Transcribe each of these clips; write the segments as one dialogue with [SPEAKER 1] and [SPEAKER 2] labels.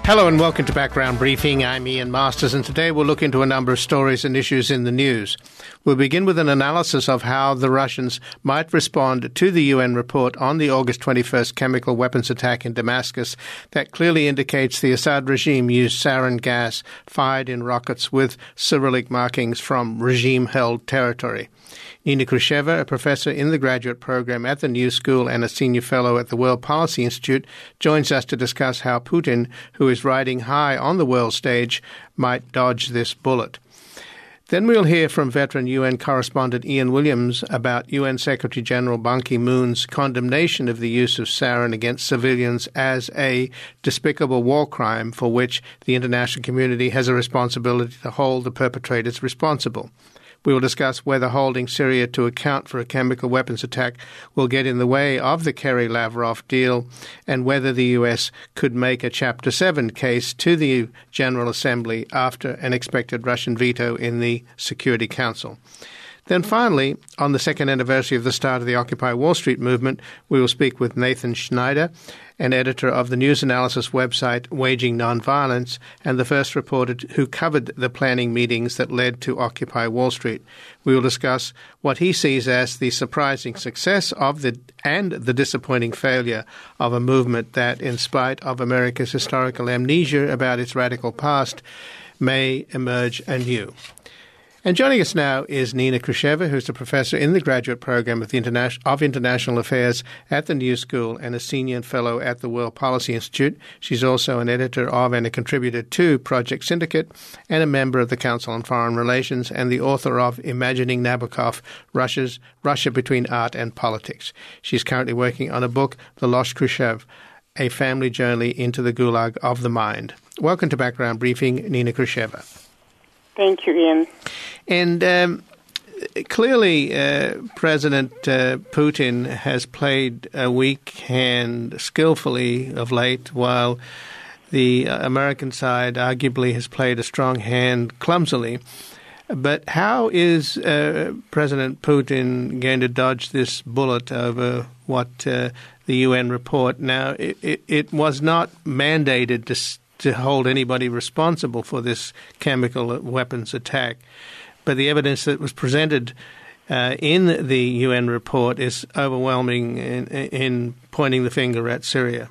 [SPEAKER 1] Hello and welcome to Background Briefing. I'm Ian Masters, and today we'll look into a number of stories and issues in the news. We'll begin with an analysis of how the Russians might respond to the UN report on the August 21st chemical weapons attack in Damascus that clearly indicates the Assad regime used sarin gas fired in rockets with Cyrillic markings from regime-held territory. Nina Khrushcheva, a professor in the graduate program at the New School and a senior fellow at the World Policy Institute, joins us to discuss how Putin, who is riding high on the world stage, might dodge this bullet. Then we'll hear from veteran UN correspondent Ian Williams about UN Secretary-General Ban Ki-moon's condemnation of the use of sarin against civilians as a despicable war crime for which the international community has a responsibility to hold the perpetrators responsible. We will discuss whether holding Syria to account for a chemical weapons attack will get in the way of the Kerry-Lavrov deal, and whether the U.S. could make a Chapter 7 case to the General Assembly after an expected Russian veto in the Security Council. Then finally, on the second anniversary of the start of the Occupy Wall Street movement, we will speak with Nathan Schneider, an editor of the news analysis website Waging Nonviolence, and the first reporter who covered the planning meetings that led to Occupy Wall Street. We will discuss what he sees as the surprising success of the disappointing failure of a movement that, in spite of America's historical amnesia about its radical past, may emerge anew. And joining us now is Nina Khrushcheva, who's a professor in the graduate program of International Affairs at the New School and a senior fellow at the World Policy Institute. She's also an editor of and a contributor to Project Syndicate and a member of the Council on Foreign Relations and the author of Imagining Nabokov, Russia Between Art and Politics. She's currently working on a book, The Lost Khrushchev, A Family Journey into the Gulag of the Mind. Welcome to Background Briefing, Nina Khrushcheva.
[SPEAKER 2] Thank you, Ian.
[SPEAKER 1] And clearly, President Putin has played a weak hand skillfully of late, while the American side arguably has played a strong hand clumsily. But how is President Putin going to dodge this bullet over what the UN report? Now, it was not mandated to hold anybody responsible for this chemical weapons attack. But the evidence that was presented in the UN report is overwhelming in pointing the finger at Syria.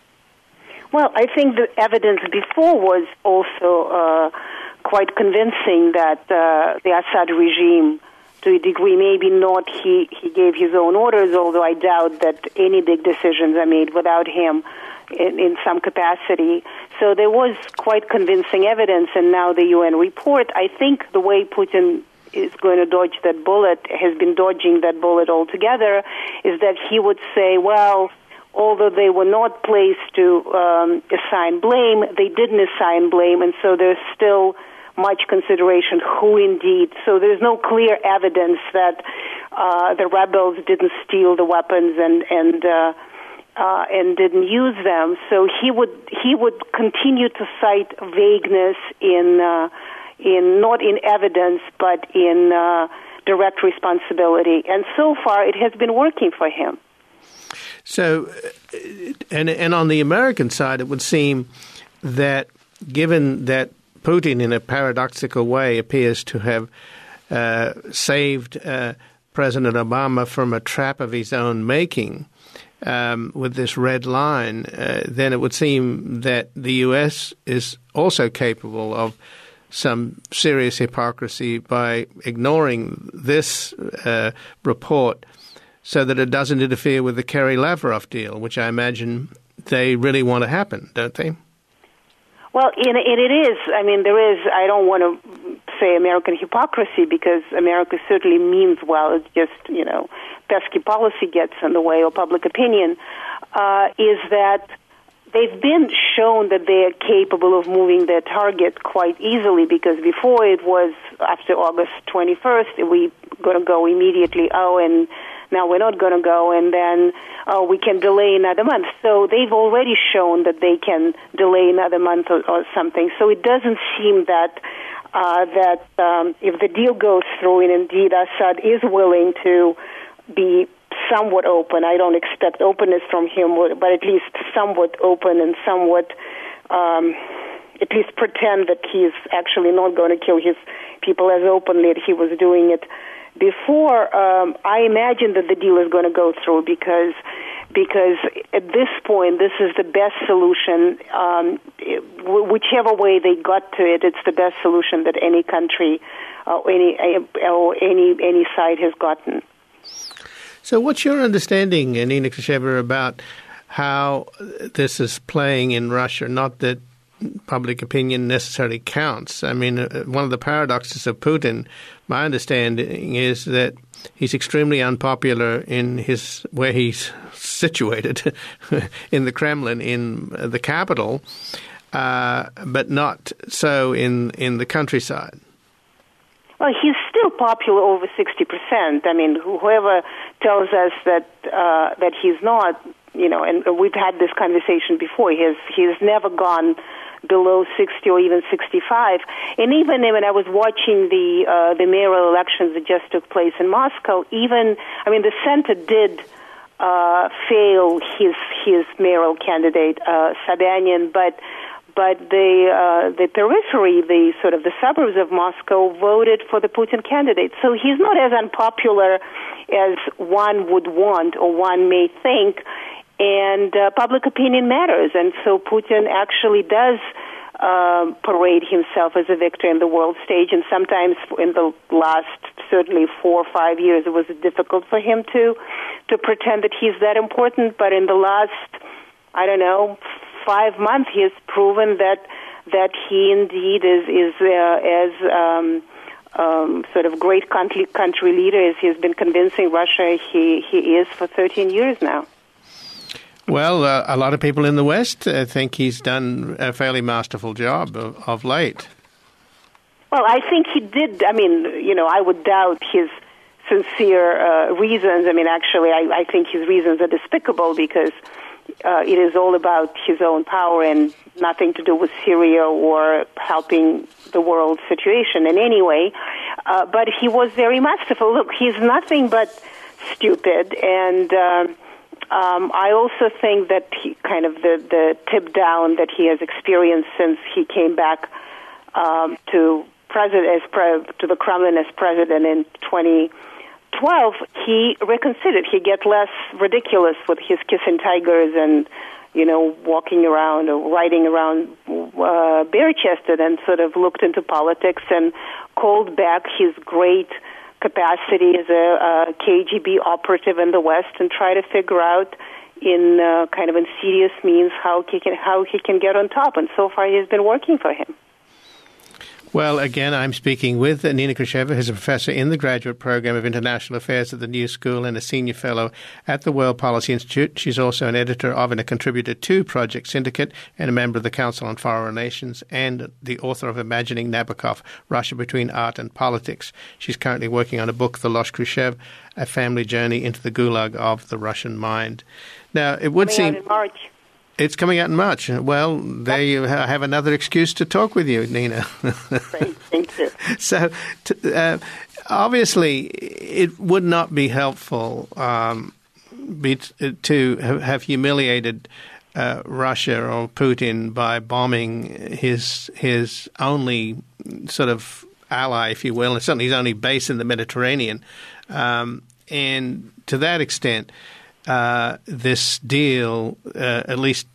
[SPEAKER 2] Well, I think the evidence before was also quite convincing that the Assad regime, to a degree, maybe not he gave his own orders, although I doubt that any big decisions are made without him in some capacity. So there was quite convincing evidence, and now the UN report, I think the way Putin is going to dodge that bullet, has been dodging that bullet altogether, is that he would say, well, although they were not placed to assign blame, they didn't assign blame, and so there's still much consideration who indeed. So there's no clear evidence that the rebels didn't steal the weapons and didn't use them. So he would continue to cite vagueness in not in evidence but in direct responsibility. And so far it has been working for him.
[SPEAKER 1] So, and on the American side, it would seem that given that Putin, in a paradoxical way, appears to have saved President Obama from a trap of his own making, with this red line, then it would seem that the U.S. is also capable of some serious hypocrisy by ignoring this report so that it doesn't interfere with the Kerry-Lavrov deal, which I imagine they really want to happen, don't they?
[SPEAKER 2] Well, it is. I mean, there is, I don't want to say American hypocrisy because America certainly means well. It's just, pesky policy gets in the way, or public opinion, is that they've been shown that they are capable of moving their target quite easily, because before it was after August 21st, we're going to go immediately, and now we're not going to go, and then we can delay another month. So they've already shown that they can delay another month or something. So it doesn't seem that if the deal goes through and indeed Assad is willing to be somewhat open, I don't expect openness from him, but at least somewhat open and somewhat at least pretend that he's actually not going to kill his people as openly as he was doing it before. I imagine that the deal is going to go through because at this point, this is the best solution. Whichever way they got to it, it's the best solution that any country or any side has gotten.
[SPEAKER 1] So what's your understanding, Nina Khrushcheva, about how this is playing in Russia? Not that public opinion necessarily counts. I mean, one of the paradoxes of Putin, my understanding is that he's extremely unpopular in where he's situated, in the Kremlin, in the capital, but not so in the countryside.
[SPEAKER 2] Well, he's still popular over 60%. I mean, whoever tells us that he's not, and we've had this conversation before. He's never gone below 60 or even 65. And even when I was watching the mayoral elections that just took place in Moscow, the center did fail his mayoral candidate, Sobyanin, but the periphery, the suburbs of Moscow voted for the Putin candidate. So he's not as unpopular as one would want or one may think, and public opinion matters. And so Putin actually does parade himself as a victor in the world stage, and sometimes in the last certainly 4 or 5 years it was difficult for him to pretend that he's that important, but in the last, 5 months, he has proven that he indeed is as great country leader as he has been convincing Russia he is for 13 years now.
[SPEAKER 1] Well, a lot of people in the West think he's done a fairly masterful job of late.
[SPEAKER 2] Well, I think he did. I would doubt his sincere reasons. Actually, I think his reasons are despicable because it is all about his own power and nothing to do with Syria or helping the world situation in any way. But he was very masterful. Look, he's nothing but stupid, and I also think that the tip down that he has experienced since he came back to the Kremlin as president in 2012, he reconsidered. He get less ridiculous with his kissing tigers and, walking around or riding around bare-chested, and sort of looked into politics and called back his great capacity as a KGB operative in the West and try to figure out in insidious means how he can get on top. And so far, he has been working for him.
[SPEAKER 1] Well, again, I'm speaking with Nina Khrushcheva, who's a professor in the Graduate Program of International Affairs at the New School and a senior fellow at the World Policy Institute. She's also an editor of and a contributor to Project Syndicate and a member of the Council on Foreign Relations and the author of Imagining Nabokov, Russia Between Art and Politics. She's currently working on a book, The Lost Khrushchev, A Family Journey into the Gulag of the Russian Mind. Now, it would seem...
[SPEAKER 2] in March.
[SPEAKER 1] It's coming out in March. Well, there you have another excuse to talk with you, Nina.
[SPEAKER 2] Great, thank you.
[SPEAKER 1] So, obviously, it would not be helpful to have humiliated Russia or Putin by bombing his only sort of ally, if you will, and certainly his only base in the Mediterranean. And to that extent, this deal at least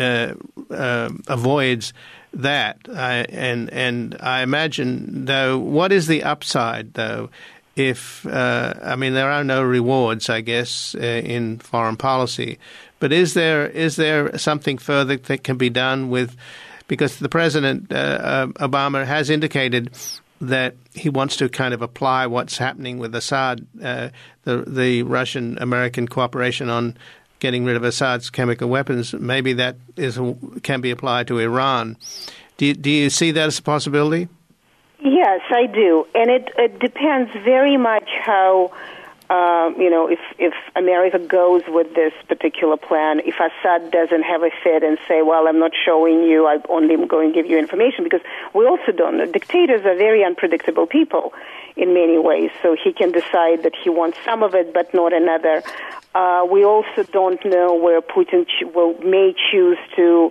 [SPEAKER 1] avoids that. And I imagine, though, what is the upside, though, if there are no rewards, I guess, in foreign policy. But is there something further that can be done with, because the President Obama has indicated that he wants to kind of apply what's happening with Assad, the Russian-American cooperation on getting rid of Assad's chemical weapons. Maybe that can be applied to Iran. Do you see that as a possibility?
[SPEAKER 2] Yes, I do. And it depends very much how, if America goes with this particular plan, if Assad doesn't have a fit and say, well, I'm not showing you, I'm only going to give you information, because we also don't know. Dictators are very unpredictable people in many ways, so he can decide that he wants some of it but not another. We also don't know where Putin may choose to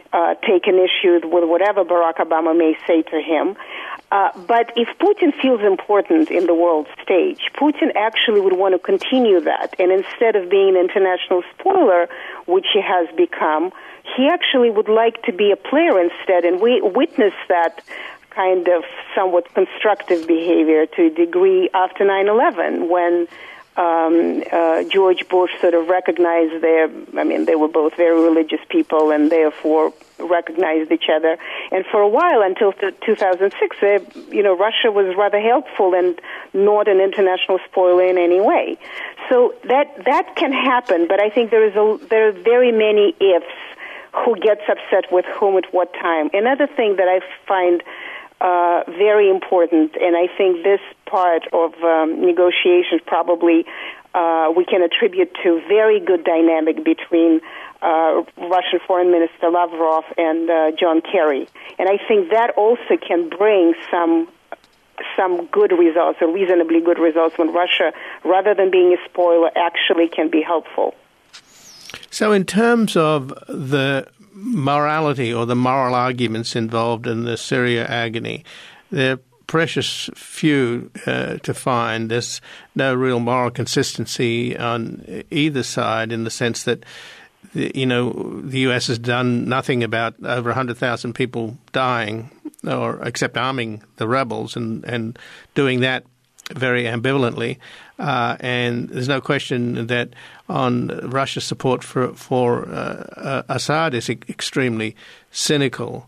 [SPEAKER 2] taken issue with whatever Barack Obama may say to him. But if Putin feels important in the world stage, Putin actually would want to continue that. And instead of being an international spoiler, which he has become, he actually would like to be a player instead. And we witnessed that kind of somewhat constructive behavior to a degree after 9/11 when George Bush sort of recognized they were both very religious people and therefore recognized each other. And for a while, until 2006, Russia was rather helpful and not an international spoiler in any way. So that can happen, but I think there are very many ifs. Who gets upset with whom at what time? Another thing that I find very important, and I think this part of negotiations probably we can attribute to very good dynamic between Russian Foreign Minister Lavrov and John Kerry. And I think that also can bring some good results, or reasonably good results, when Russia, rather than being a spoiler, actually can be helpful.
[SPEAKER 1] So in terms of the morality or the moral arguments involved in the Syria agony, they're precious few to find. There's no real moral consistency on either side in the sense that, the U.S. has done nothing about over 100,000 people dying, or except arming the rebels and doing that very ambivalently. And there's no question that on Russia's support for Assad is extremely cynical.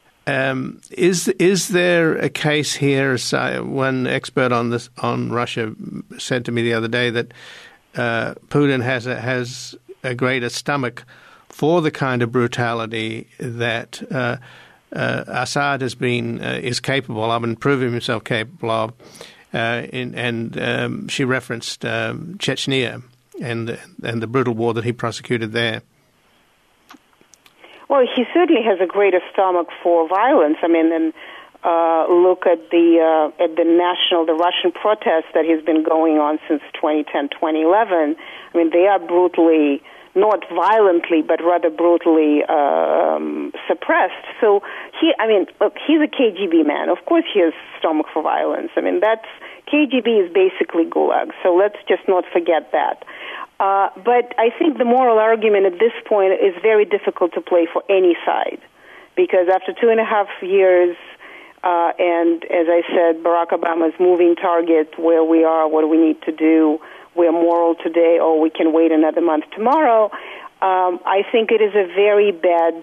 [SPEAKER 1] Is there a case here? One expert on Russia said to me the other day that Putin has a greater stomach for the kind of brutality that Assad is capable of and proving himself capable of. She referenced Chechnya and the brutal war that he prosecuted there.
[SPEAKER 2] Well, he certainly has a greater stomach for violence. I mean, and look at the Russian protests that has been going on since 2010, 2011. I mean, they are brutally, not violently, but rather brutally suppressed. So he's a KGB man. Of course he has stomach for violence. I mean, KGB is basically Gulag, so let's just not forget that. But I think the moral argument at this point is very difficult to play for any side, because after 2.5 years, and as I said, Barack Obama's moving target, where we are, what we need to do, we're moral today, or we can wait another month tomorrow, I think it is a very bad,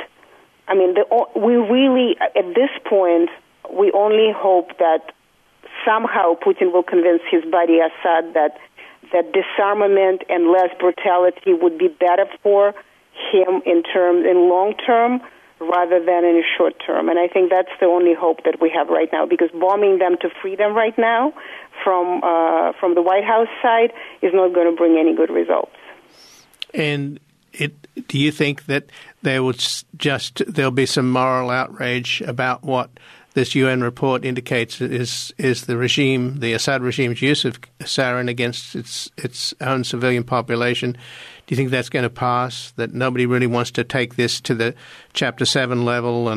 [SPEAKER 2] we really, at this point, we only hope that somehow Putin will convince his buddy Assad that disarmament and less brutality would be better for him in long term rather than in a short term. And I think that's the only hope that we have right now, because bombing them to free them right now from the White House side is not going to bring any good results. And
[SPEAKER 1] do you think that there'll be some moral outrage about what this UN report indicates is the Assad regime's use of sarin against its own civilian population? Do you think that's going to pass, that nobody really wants to take this to the Chapter 7 level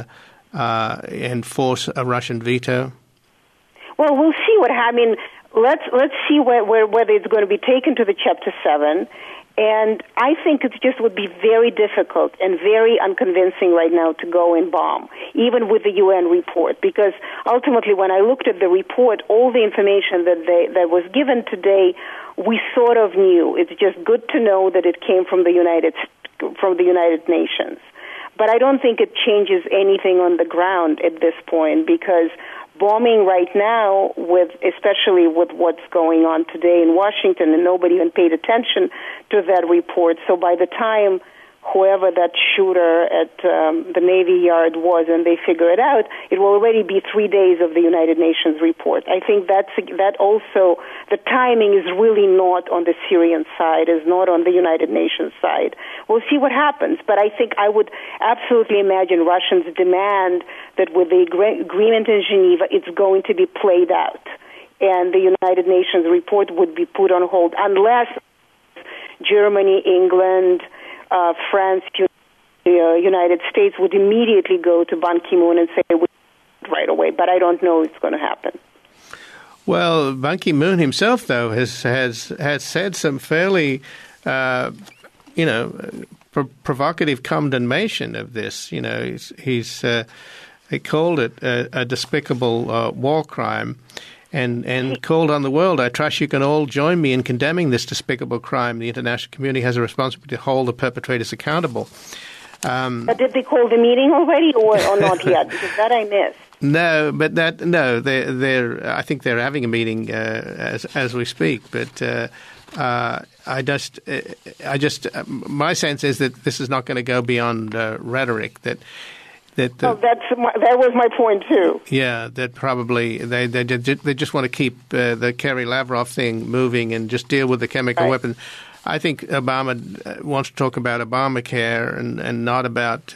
[SPEAKER 1] and force a Russian veto?
[SPEAKER 2] Well, we'll see what happens. Let's see whether it's going to be taken to the Chapter 7. And I think it just would be very difficult and very unconvincing right now to go and bomb, even with the UN report, because ultimately when I looked at the report, all the information that was given today, we sort of knew. It's just good to know that it came from the United Nations. But I don't think it changes anything on the ground at this point, because bombing right now, especially with what's going on today in Washington, and nobody even paid attention to that report. So by the time whoever that shooter at the Navy Yard was, and they figure it out, it will already be 3 days of the United Nations report. I think that also, the timing is really not on the Syrian side, is not on the United Nations side. We'll see what happens, but I think I would absolutely imagine Russians demand that with the agreement in Geneva, it's going to be played out, and the United Nations report would be put on hold unless Germany, England, France, the United States would immediately go to Ban Ki-moon and say right away, but I don't know it's going to happen.
[SPEAKER 1] Well, Ban Ki-moon himself, though, has said some fairly, provocative condemnation of this. He called it a despicable war crime, and called on the world. I trust you can all join me in condemning this despicable crime. The international community has a responsibility to hold the perpetrators accountable.
[SPEAKER 2] But did they call the meeting already, or not yet? Because that I missed.
[SPEAKER 1] No, but they're. I think they're having a meeting as we speak. But my sense is that this is not going to go beyond rhetoric. That was my point too. Yeah, that probably they just want to keep the Kerry Lavrov thing moving and just deal with the chemical weapon. I think Obama wants to talk about Obamacare and not about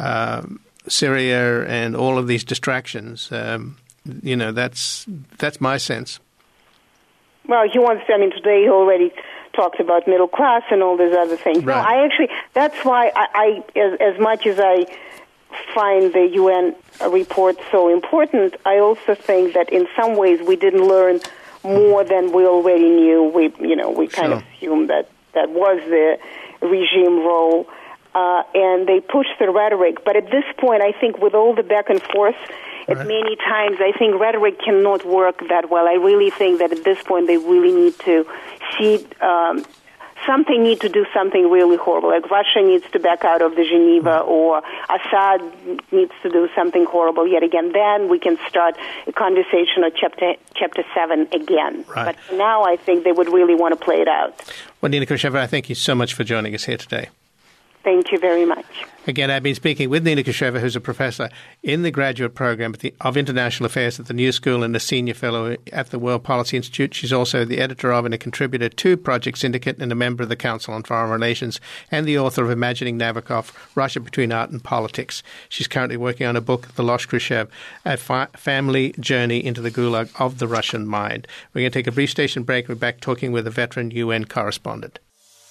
[SPEAKER 1] Syria and all of these distractions. That's my sense.
[SPEAKER 2] Well, he wants to. I mean, today he already talked about middle class and all these other things.
[SPEAKER 1] Right.
[SPEAKER 2] No, that's why I as much as I find the UN report so important, I also think that in some ways we didn't learn more than we already knew. We kind of assumed that was the regime role, and they pushed the rhetoric. But at this point, I think with all the back and forth, at many times, I think rhetoric cannot work that well. I really think that at this point they really need to see need to do something really horrible. Like Russia needs to back out of the Geneva, or Assad needs to do something horrible yet again. Then we can start a conversation on Chapter 7 again.
[SPEAKER 1] Right.
[SPEAKER 2] But for now, I think they would really want to play it out.
[SPEAKER 1] Well, Nina Khrushcheva, I thank you so much for joining us here today.
[SPEAKER 2] Thank you very much.
[SPEAKER 1] Again, I've been speaking with Nina Khrushcheva, who's a professor in the graduate program of International Affairs at the New School and a senior fellow at the World Policy Institute. She's also the editor of and a contributor to Project Syndicate and a member of the Council on Foreign Relations and the author of Imagining Nabokov, Russia Between Art and Politics. She's currently working on a book, The Lost Khrushchev, a family journey into the gulag of the Russian mind. We're going to take a brief station break. We're back talking with a veteran UN correspondent.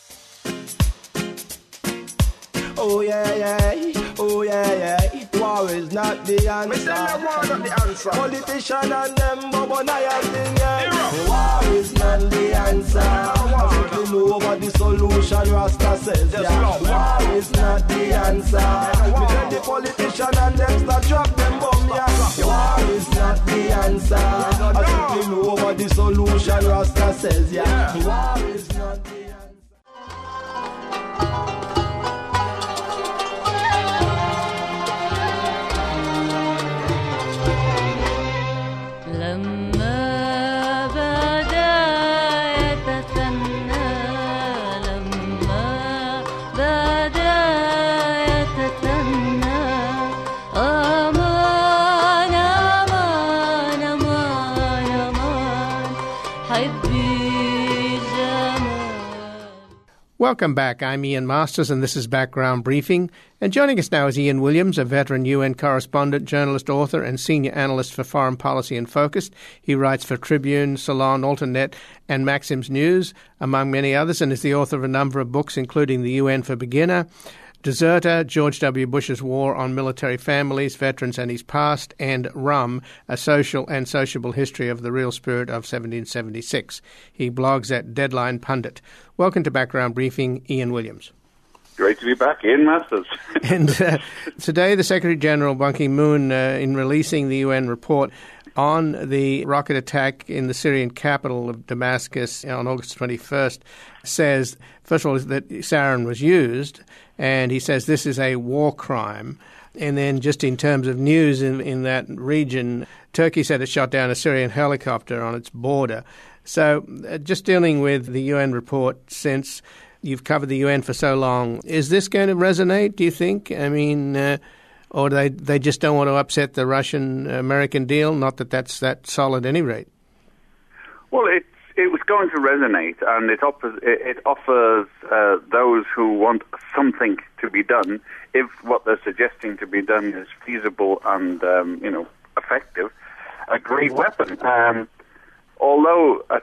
[SPEAKER 3] Oh yeah, war is not the answer. Politician and them bubble-naya thing, yeah. War is not the answer. I think we know what the solution Rasta says, yeah. War is not the answer. Because the politician and them start drop them bomb, yeah. War is not the answer. I think we know what the solution Rasta says, yeah. War is not the answer.
[SPEAKER 1] Welcome back. I'm Ian Masters, and this is Background Briefing. And joining us now is Ian Williams, a veteran UN correspondent, journalist, author, and senior analyst for foreign policy and Focus. He writes for Tribune, Salon, Alternet, and Maxim's News, among many others, and is the author of a number of books, including The UN for Beginner, Deserter, George W. Bush's War on Military Families, Veterans and His Past, and Rum, A Social and Sociable History of the Real Spirit of 1776. He blogs at Deadline Pundit. Welcome to Background Briefing, Ian Williams.
[SPEAKER 4] Great to be back, Ian Masters.
[SPEAKER 1] And today the Secretary-General Ban Ki-moon, in releasing the UN report on the rocket attack in the Syrian capital of Damascus on August 21st, says, first of all, that sarin was used, and he says this is a war crime. And then just in terms of news in that region, Turkey said it shot down a Syrian helicopter on its border. So just dealing with the UN report, since you've covered the UN for so long, is this going to resonate, do you think? I mean, or they just don't want to upset the Russian-American deal? Not that that's that solid at any rate.
[SPEAKER 4] Well, it was going to resonate, and it offers those who want something to be done, if what they're suggesting to be done is feasible and effective, a great weapon. Although, as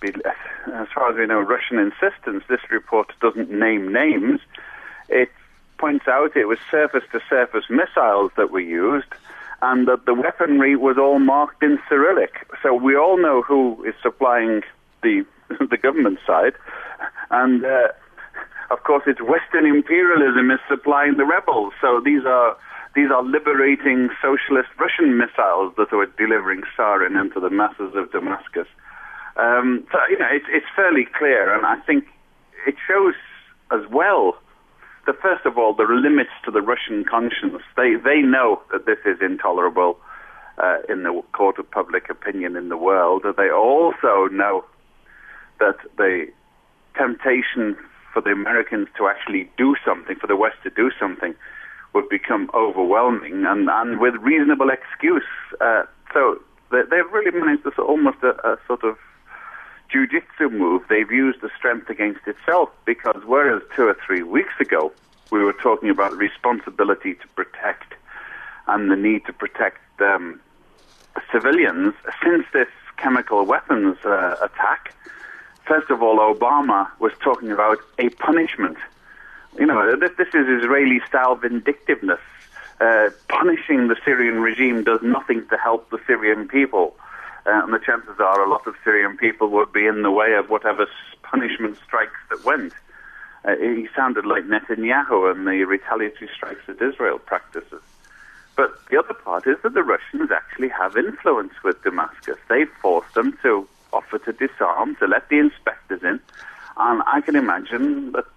[SPEAKER 4] far as we know, Russian insistence, this report doesn't name names. It points out it was surface-to-surface missiles that were used, and that the weaponry was all marked in Cyrillic. So we all know who is supplying the government side, and of course it's Western imperialism is supplying the rebels. So these are liberating socialist Russian missiles that are delivering sarin into the masses of Damascus. So it's fairly clear, and I think it shows as well that, first of all, there are limits to the Russian conscience. They know that this is intolerable in the court of public opinion in the world. They also know that the temptation for the Americans to actually do something, for the West to do something, would become overwhelming, and with reasonable excuse. So they've really managed this almost a sort of jiu-jitsu move. They've used the strength against itself, because whereas 2 or 3 weeks ago we were talking about responsibility to protect and the need to protect civilians, since this chemical weapons attack, first of all, Obama was talking about a punishment. This is Israeli-style vindictiveness. Punishing the Syrian regime does nothing to help the Syrian people. And the chances are a lot of Syrian people would be in the way of whatever punishment strikes that went. He sounded like Netanyahu and the retaliatory strikes that Israel practices. But the other part is that the Russians actually have influence with Damascus. They've forced them to offer to disarm, to let the inspectors in. And I can imagine that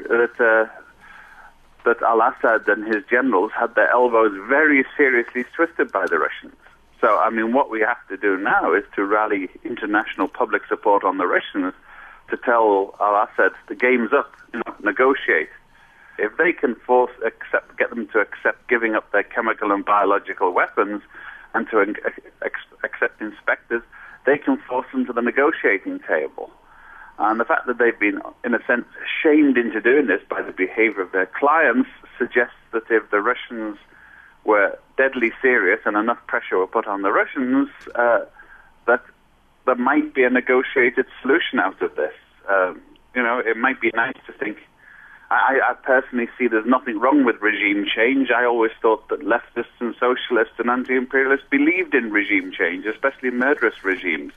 [SPEAKER 4] al-Assad and his generals had their elbows very seriously twisted by the Russians. So, what we have to do now is to rally international public support on the Russians to tell al-Assad the game's up, negotiate. If they can get them to accept giving up their chemical and biological weapons and to accept inspectors, they can force them to the negotiating table. And the fact that they've been, in a sense, shamed into doing this by the behavior of their clients suggests that if the Russians were deadly serious and enough pressure were put on the Russians, that there might be a negotiated solution out of this. It might be nice to think. I personally see there's nothing wrong with regime change. I always thought that leftists and socialists and anti-imperialists believed in regime change, especially murderous regimes.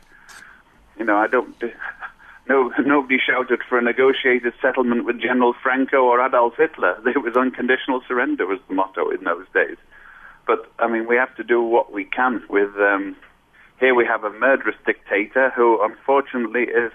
[SPEAKER 4] Nobody shouted for a negotiated settlement with General Franco or Adolf Hitler. It was unconditional surrender was the motto in those days. But, we have to do what we can with... here we have a murderous dictator who, unfortunately, is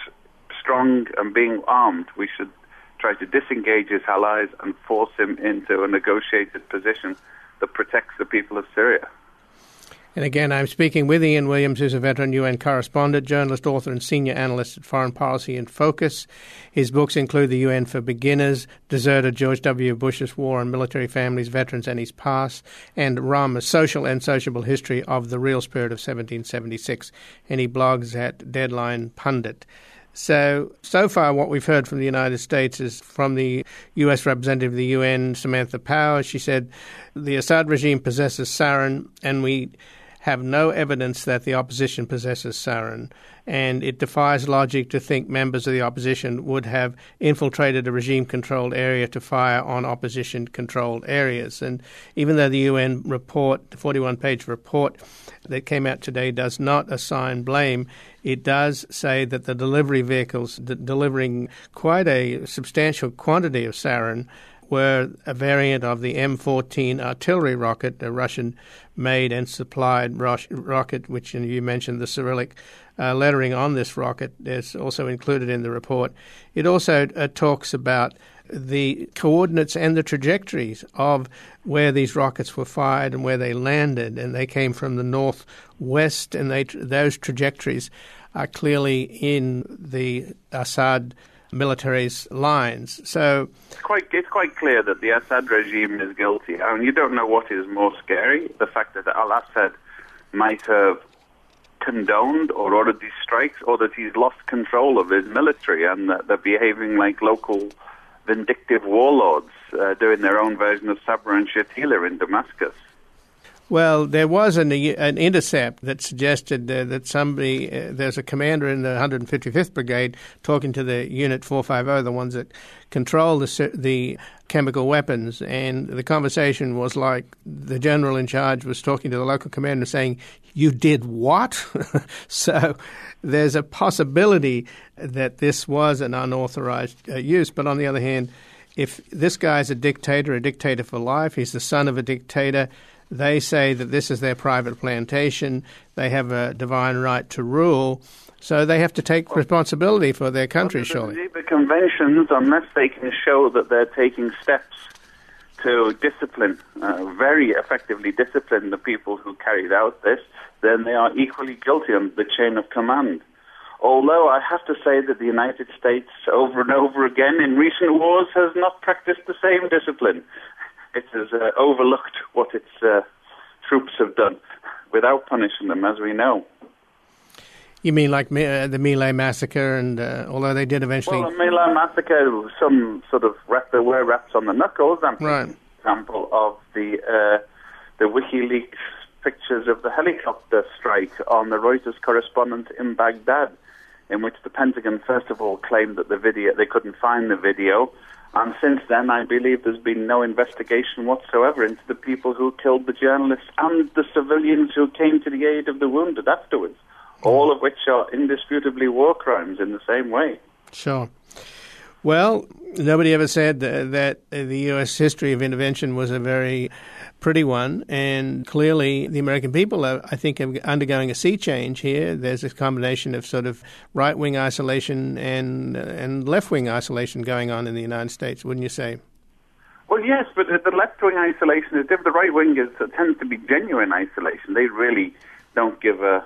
[SPEAKER 4] strong and being armed. We should try to disengage his allies and force him into a negotiated position that protects the people of Syria.
[SPEAKER 1] And again, I'm speaking with Ian Williams, who's a veteran UN correspondent, journalist, author, and senior analyst at Foreign Policy in Focus. His books include The UN for Beginners, Deserter George W. Bush's War on Military Families, Veterans and His Past, and Rama, Social and Sociable History of the Real Spirit of 1776. And he blogs at Deadline Pundit. So far what we've heard from the United States is from the U.S. representative of the UN, Samantha Power. She said the Assad regime possesses sarin, and we have no evidence that the opposition possesses sarin, and it defies logic to think members of the opposition would have infiltrated a regime-controlled area to fire on opposition-controlled areas. And even though the UN report, the 41-page report that came out today, does not assign blame, it does say that the delivery vehicles delivering quite a substantial quantity of sarin were a variant of the M14 artillery rocket, a Russian-made and supplied rocket, which you mentioned the Cyrillic lettering on this rocket is also included in the report. It also talks about the coordinates and the trajectories of where these rockets were fired and where they landed, and they came from the northwest, and those trajectories are clearly in the Assad military's lines. So
[SPEAKER 4] it's quite clear that the Assad regime is guilty. You don't know what is more scary, the fact that al-Assad might have condoned or ordered these strikes, or that he's lost control of his military and that they're behaving like local vindictive warlords doing their own version of Sabra and Shatila in Damascus.
[SPEAKER 1] Well, there was an intercept that suggested that somebody, there's a commander in the 155th Brigade talking to the Unit 450, the ones that control the chemical weapons, and the conversation was like the general in charge was talking to the local commander saying, "You did what?" So there's a possibility that this was an unauthorized use. But on the other hand, if this guy's a dictator for life, he's the son of a dictator, they say that this is their private plantation, they have a divine right to rule, so they have to take responsibility for their country, surely.
[SPEAKER 4] The conventions, unless they can show that they're taking steps to discipline, very effectively discipline the people who carried out this, then they are equally guilty under the chain of command. Although I have to say that the United States, over and over again in recent wars, has not practiced the same discipline. It has overlooked what its troops have done without punishing them, as we know.
[SPEAKER 1] You mean like the My Lai massacre, and although they did eventually...
[SPEAKER 4] Well, the My Lai massacre, some sort of there were raps on the knuckles. I'm
[SPEAKER 1] right.
[SPEAKER 4] an example of the WikiLeaks pictures of the helicopter strike on the Reuters correspondent in Baghdad, in which the Pentagon first of all claimed that they couldn't find the video. And since then, I believe there's been no investigation whatsoever into the people who killed the journalists and the civilians who came to the aid of the wounded afterwards, all of which are indisputably war crimes in the same way.
[SPEAKER 1] Sure. Well, nobody ever said that the U.S. history of intervention was a very pretty one, and clearly the American people, I think, are undergoing a sea change here. There's a combination of sort of right-wing isolation and left-wing isolation going on in the United States, wouldn't you say?
[SPEAKER 4] Well, yes, but the left-wing isolation is different. The right-wing tends to be genuine isolation. They really don't give a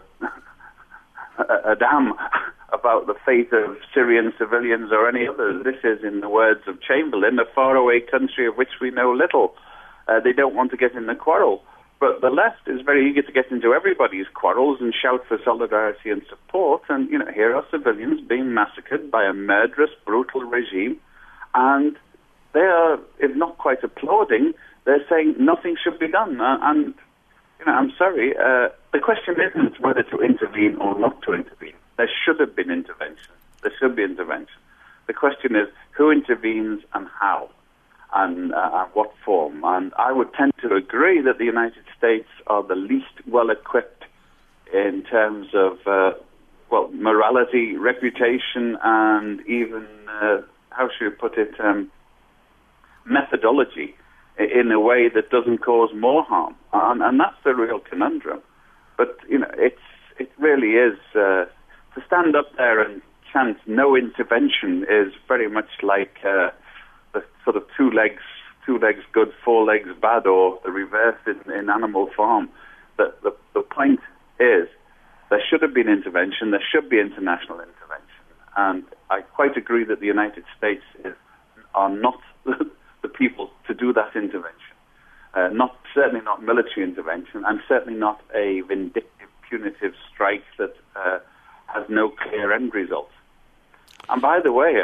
[SPEAKER 4] damn about the fate of Syrian civilians or any others. This is, in the words of Chamberlain, a faraway country of which we know little. They don't want to get in the quarrel. But the left is very eager to get into everybody's quarrels and shout for solidarity and support. And, here are civilians being massacred by a murderous, brutal regime. And they are, if not quite applauding, they're saying nothing should be done. I'm sorry, the question isn't whether to intervene or not to intervene. There should have been intervention. There should be intervention. The question is who intervenes and how and what form. And I would tend to agree that the United States are the least well-equipped in terms of, morality, reputation, and even, how should you put it, methodology in a way that doesn't cause more harm. And that's the real conundrum. But, it really is, to stand up there and chant no intervention is very much like the sort of two legs good, four legs bad, or the reverse in animal farm. The point is there should have been intervention, there should be international intervention. And I quite agree that the United States are not the people to do that intervention. Certainly not military intervention, and certainly not a vindictive, punitive strike that has no clear end result. And by the way,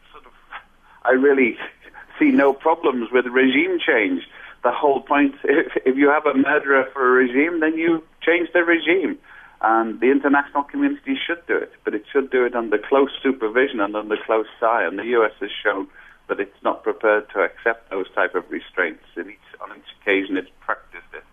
[SPEAKER 4] I really see no problems with regime change. The whole point, if you have a murderer for a regime, then you change the regime. And the international community should do it, but it should do it under close supervision and under close eye. And the U.S. has shown that it's not prepared to accept those type of restraints. On each occasion, it's practiced it.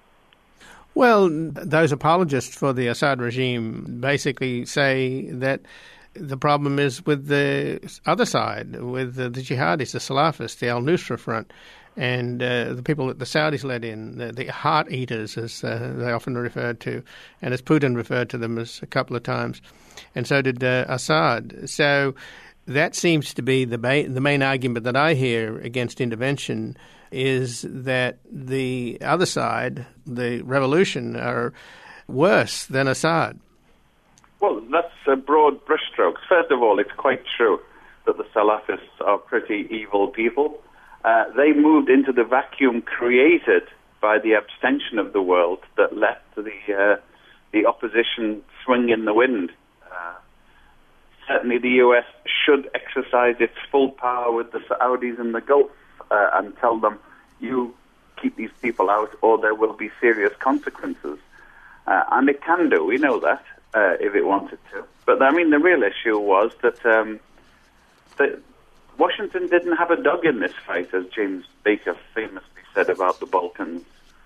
[SPEAKER 1] Well, those apologists for the Assad regime basically say that the problem is with the other side, with the jihadis, the Salafists, the al-Nusra Front, and the people that the Saudis led in, the heart eaters, as they often referred to, and as Putin referred to them as a couple of times, and so did Assad. So that seems to be the main argument that I hear against intervention, is that the other side, the revolution, are worse than Assad.
[SPEAKER 4] Well, that's broad brushstrokes. First of all, it's quite true that the Salafists are pretty evil people. They moved into the vacuum created by the abstention of the world that let the opposition swing in the wind. Certainly the U.S. should exercise its full power with the Saudis in the Gulf and tell them, you keep these people out, or there will be serious consequences. And it can do, we know that, if it wanted to. But, I mean, the real issue was that Washington didn't have a dog in this fight, as James Baker famously said about the Balkans.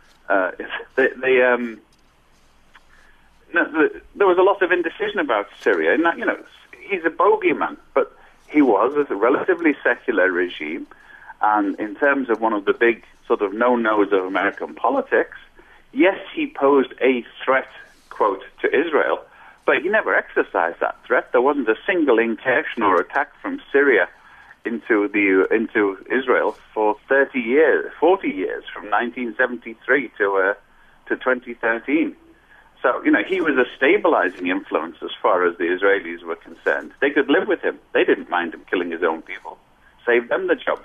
[SPEAKER 4] There was a lot of indecision about Syria. And, you know, he's a bogeyman, but he was a relatively secular regime. And in terms of one of the big sort of no-nos of American politics, yes, he posed a threat, quote, to Israel, but he never exercised that threat. There wasn't a single incursion or attack from Syria into Israel for 40 years, from 1973 to 2013. So, you know, he was a stabilizing influence as far as the Israelis were concerned. They could live with him. They didn't mind him killing his own people. Saved them the job.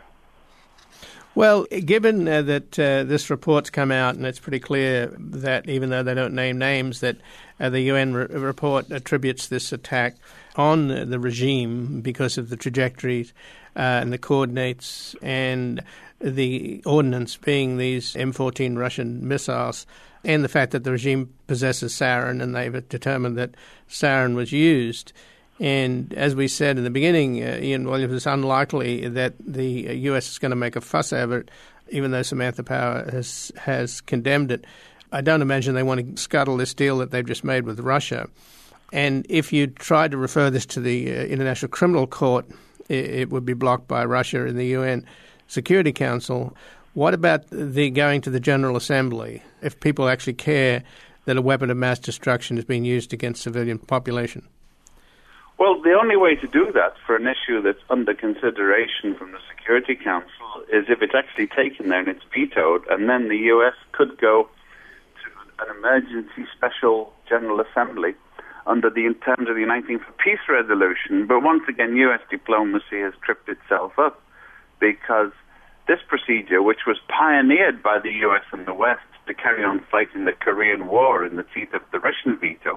[SPEAKER 1] Well, given that this report's come out, and it's pretty clear that even though they don't name names, that the UN report attributes this attack on the regime because of the trajectories and the coordinates and the ordnance being these M14 Russian missiles, and the fact that the regime possesses sarin, and they've determined that sarin was used. And as we said in the beginning, Ian Williams, it's unlikely that the U.S. is going to make a fuss over it, even though Samantha Power has condemned it. I don't imagine they want to scuttle this deal that they've just made with Russia. And if you tried to refer this to the International Criminal Court, it would be blocked by Russia in the UN Security Council. What about the going to the General Assembly, if people actually care that a weapon of mass destruction is being used against civilian population?
[SPEAKER 4] Well, the only way to do that for an issue that's under consideration from the Security Council is if it's actually taken there and it's vetoed, and then the U.S. could go to an emergency special General Assembly under the terms of the Uniting for Peace resolution. But once again, U.S. diplomacy has tripped itself up, because this procedure, which was pioneered by the U.S. and the West to carry on fighting the Korean War in the teeth of the Russian veto,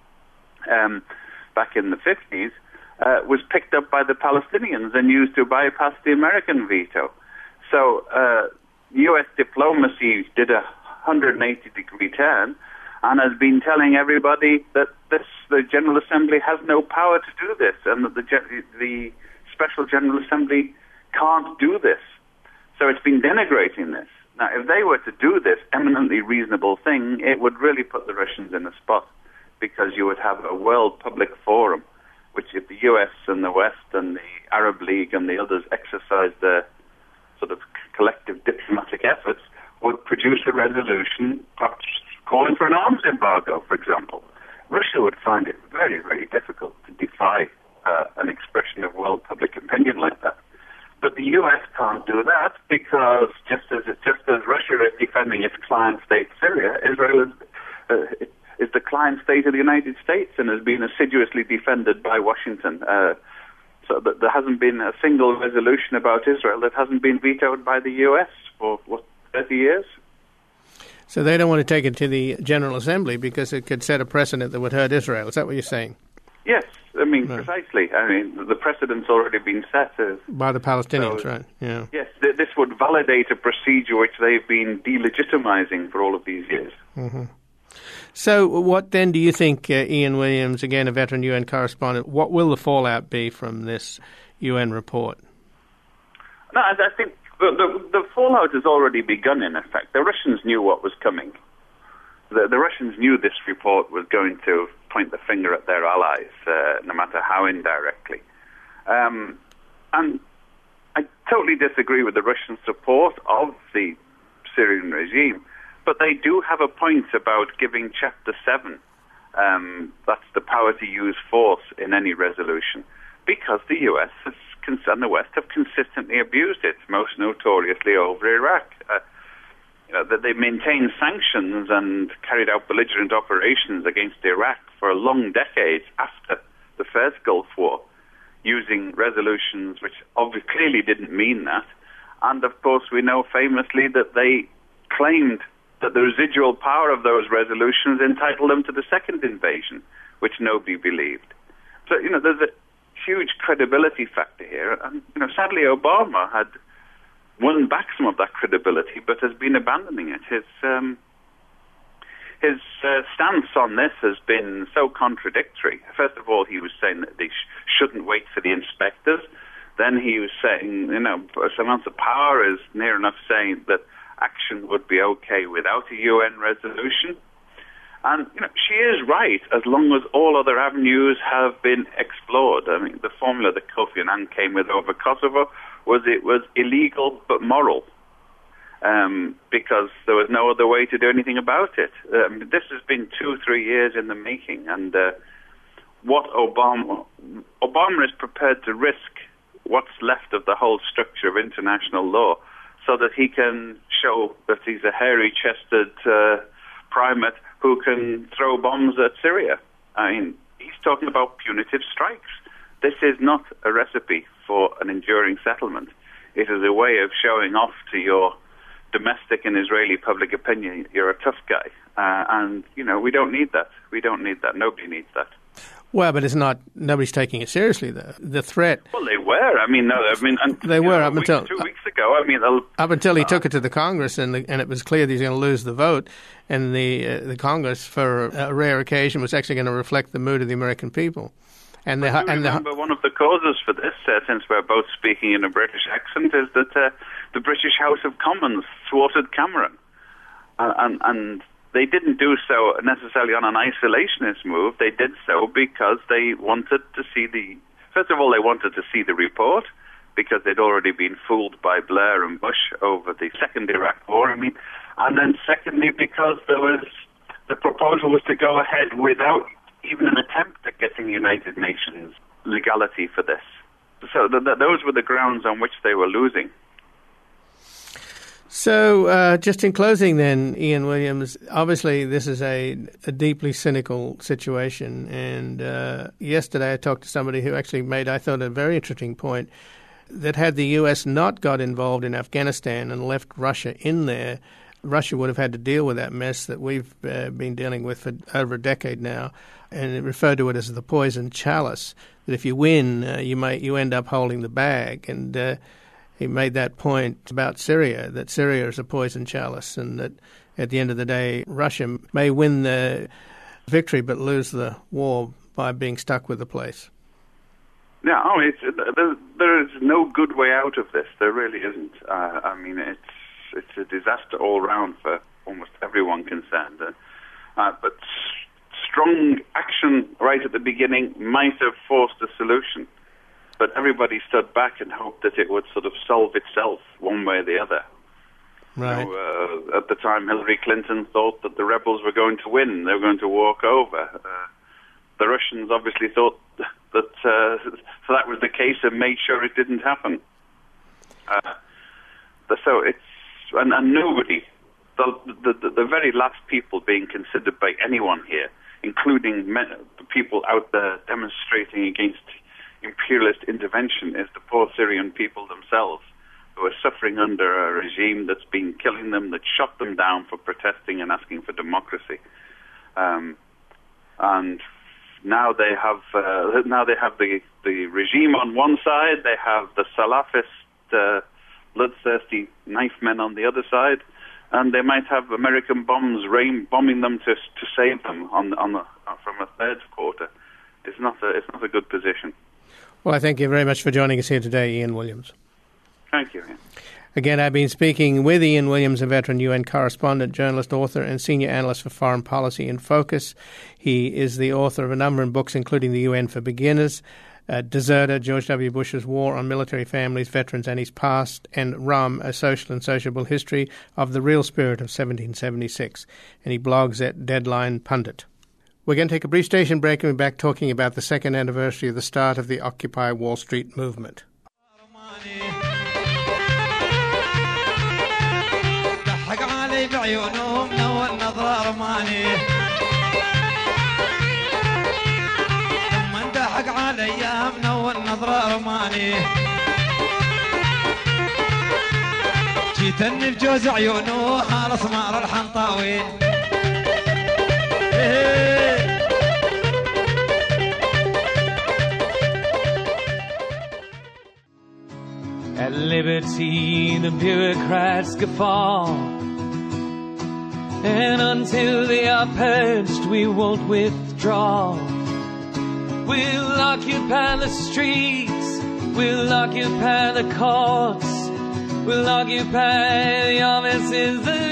[SPEAKER 4] back in the 50s, was picked up by the Palestinians and used to bypass the American veto. So U.S. diplomacy did a 180-degree turn and has been telling everybody that the General Assembly has no power to do this, and that the Special General Assembly can't do this. So it's been denigrating this. Now, if they were to do this eminently reasonable thing, it would really put the Russians in a spot, because you would have a world public forum, which if the US and the West and the Arab League and the others exercised their sort of collective diplomatic efforts, would produce a resolution perhaps calling for an arms embargo, for example. Russia would find it very, very difficult to defy an expression of world public opinion like that. But the US can't do that, because just as Russia is defending its client state Syria, Israel is the client state of the United States and has been assiduously defended by Washington. So that there hasn't been a single resolution about Israel that hasn't been vetoed by the U.S. for, 30 years?
[SPEAKER 1] So they don't want to take it to the General Assembly because it could set a precedent that would hurt Israel. Is that what you're saying?
[SPEAKER 4] Yes, I mean, precisely. I mean, the precedent's already been set.
[SPEAKER 1] By the Palestinians, right? Yeah.
[SPEAKER 4] Yes, this would validate a procedure which they've been delegitimizing for all of these years.
[SPEAKER 1] Mm-hmm. So what then do you think, Ian Williams, again a veteran UN correspondent, what will the fallout be from this UN report?
[SPEAKER 4] No, I think the fallout has already begun, in effect. The Russians knew what was coming. The Russians knew this report was going to point the finger at their allies, no matter how indirectly. And I totally disagree with the Russian support of the Syrian regime. But they do have a point about giving Chapter 7, that's the power to use force in any resolution, because the US and the West have consistently abused it, most notoriously over Iraq. That they maintained sanctions and carried out belligerent operations against Iraq for a long decades after the first Gulf War, using resolutions which obviously clearly didn't mean that. And of course we know famously that they claimed that the residual power of those resolutions entitled them to the second invasion, which nobody believed. So, there's a huge credibility factor here. And, sadly, Obama had won back some of that credibility, but has been abandoning it. His stance on this has been so contradictory. First of all, he was saying that they shouldn't wait for the inspectors. Then he was saying, Samantha Power is near enough saying that action would be okay without a UN resolution. And she is right, as long as all other avenues have been explored. I mean, the formula that Kofi Annan came with over Kosovo was it was illegal but moral, because there was no other way to do anything about it. This has been 2-3 years in the making, and what Obama is prepared to risk what's left of the whole structure of international law so that he can show that he's a hairy-chested primate who can throw bombs at Syria. I mean, he's talking about punitive strikes. This is not a recipe for an enduring settlement. It is a way of showing off to your domestic and Israeli public opinion you're a tough guy. And we don't need that. We don't need that. Nobody needs that.
[SPEAKER 1] Well, but it's not. Nobody's taking it seriously. The threat.
[SPEAKER 4] Well, they were.
[SPEAKER 1] They were up until
[SPEAKER 4] 2 weeks ago.
[SPEAKER 1] Up until he took it to the Congress, and it was clear that he was going to lose the vote, and the Congress, for a rare occasion, was actually going to reflect the mood of the American people. And
[SPEAKER 4] remember, one of the causes for this, since we're both speaking in a British accent, is that the British House of Commons thwarted Cameron, and they didn't do so necessarily on an isolationist move. They did so because they wanted to see first of all, they wanted to see the report, because they'd already been fooled by Blair and Bush over the second Iraq War, and then secondly, because the proposal was to go ahead without even an attempt at getting United Nations legality for this. So those were the grounds on which they were losing.
[SPEAKER 1] So, just in closing then, Ian Williams, obviously this is a deeply cynical situation, and yesterday I talked to somebody who actually made, I thought, a very interesting point, that had the U.S. not got involved in Afghanistan and left Russia in there, Russia would have had to deal with that mess that we've been dealing with for over a decade now, and it referred to it as the poison chalice, that if you win, you end up holding the bag, and he made that point about Syria, that Syria is a poison chalice, and that at the end of the day, Russia may win the victory but lose the war by being stuck with the place.
[SPEAKER 4] Yeah, there is no good way out of this. There really isn't. It's a disaster all round for almost everyone concerned. But strong action right at the beginning might have forced a solution. But everybody stood back and hoped that it would sort of solve itself one way or the other.
[SPEAKER 1] Right.
[SPEAKER 4] At the time, Hillary Clinton thought that the rebels were going to win. They were going to walk over. The Russians obviously thought that so that was the case and made sure it didn't happen. So it's and nobody, the very last people being considered by anyone here, including the people out there demonstrating against imperialist intervention, is the poor Syrian people themselves, who are suffering under a regime that's been killing them, that shot them down for protesting and asking for democracy. And now they have the regime on one side, they have the Salafist bloodthirsty knife men on the other side, and they might have American bombs bombing them to save them from a third quarter. It's not a good position.
[SPEAKER 1] Well, I thank you very much for joining us here today, Ian Williams.
[SPEAKER 4] Thank you, Ian.
[SPEAKER 1] Again, I've been speaking with Ian Williams, a veteran UN correspondent, journalist, author, and senior analyst for Foreign Policy in Focus. He is the author of a number of books, including The UN for Beginners, Deserter, George W. Bush's War on Military Families, Veterans and His Past, and Rum, A Social and Sociable History of the Real Spirit of 1776. And he blogs at Deadline Pundit. We're going to take a brief station break and we're back talking about the second anniversary of the start of the Occupy Wall Street movement.
[SPEAKER 3] جيتني بجوز عيونه هالاسمار الحنطاوين اللي
[SPEAKER 5] liberty, the bureaucrats guffaw. And until they are purged, we won't withdraw. We'll occupy the streets, we'll occupy the courts, we'll occupy the offices of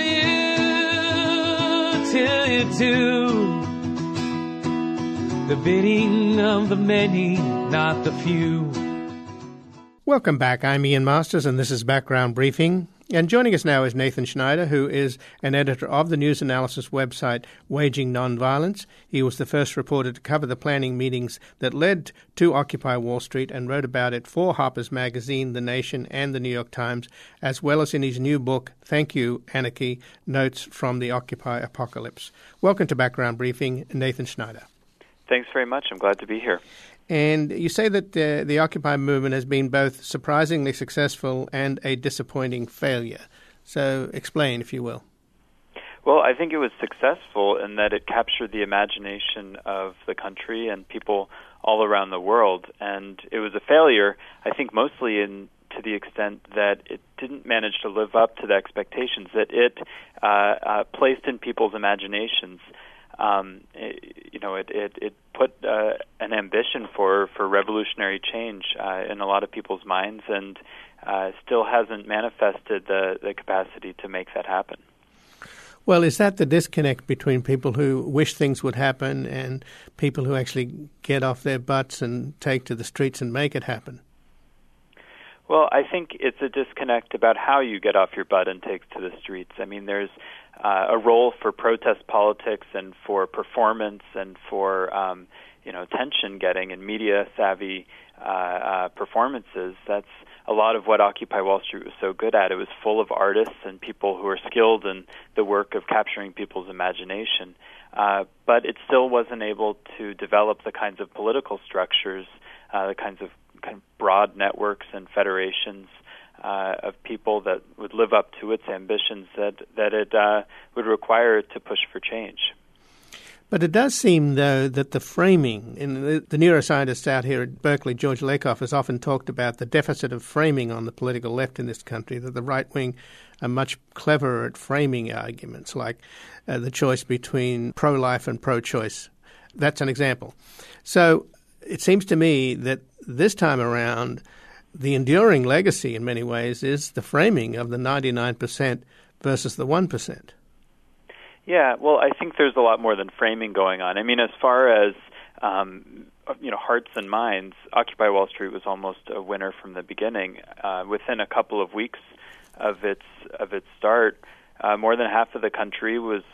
[SPEAKER 5] you, till you do the bidding of the many, not the few.
[SPEAKER 1] Welcome back. I'm Ian Masters, and this is Background Briefing. And joining us now is Nathan Schneider, who is an editor of the news analysis website Waging Nonviolence. He was the first reporter to cover the planning meetings that led to Occupy Wall Street and wrote about it for Harper's Magazine, The Nation, and The New York Times, as well as in his new book, Thank You, Anarchy, Notes from the Occupy Apocalypse. Welcome to Background Briefing, Nathan Schneider.
[SPEAKER 6] Thanks very much. I'm glad to be here.
[SPEAKER 1] And you say that the Occupy movement has been both surprisingly successful and a disappointing failure. So explain, if you will.
[SPEAKER 6] Well, I think it was successful in that it captured the imagination of the country and people all around the world. And it was a failure, I think, mostly to the extent that it didn't manage to live up to the expectations that it placed in people's imaginations. It put an ambition for revolutionary change in a lot of people's minds, and still hasn't manifested the capacity to make that happen.
[SPEAKER 1] Well, is that the disconnect between people who wish things would happen and people who actually get off their butts and take to the streets and make it happen?
[SPEAKER 6] Well, I think it's a disconnect about how you get off your butt and take to the streets. I mean, there's a role for protest politics and for performance and for attention getting and media savvy performances. That's a lot of what Occupy Wall Street was so good at. It was full of artists and people who are skilled in the work of capturing people's imagination, but it still wasn't able to develop the kinds of political structures, the kinds of broad networks and federations of people that would live up to its ambitions that it would require to push for change.
[SPEAKER 1] But it does seem, though, that the framing, and the neuroscientist out here at Berkeley, George Lakoff, has often talked about the deficit of framing on the political left in this country, that the right wing are much cleverer at framing arguments, like the choice between pro-life and pro-choice. That's an example. So it seems to me that this time around, the enduring legacy in many ways is the framing of the 99% versus the 1%.
[SPEAKER 6] Yeah, well, I think there's a lot more than framing going on. I mean, as far as hearts and minds, Occupy Wall Street was almost a winner from the beginning. Within a couple of weeks of its start, more than half of the country was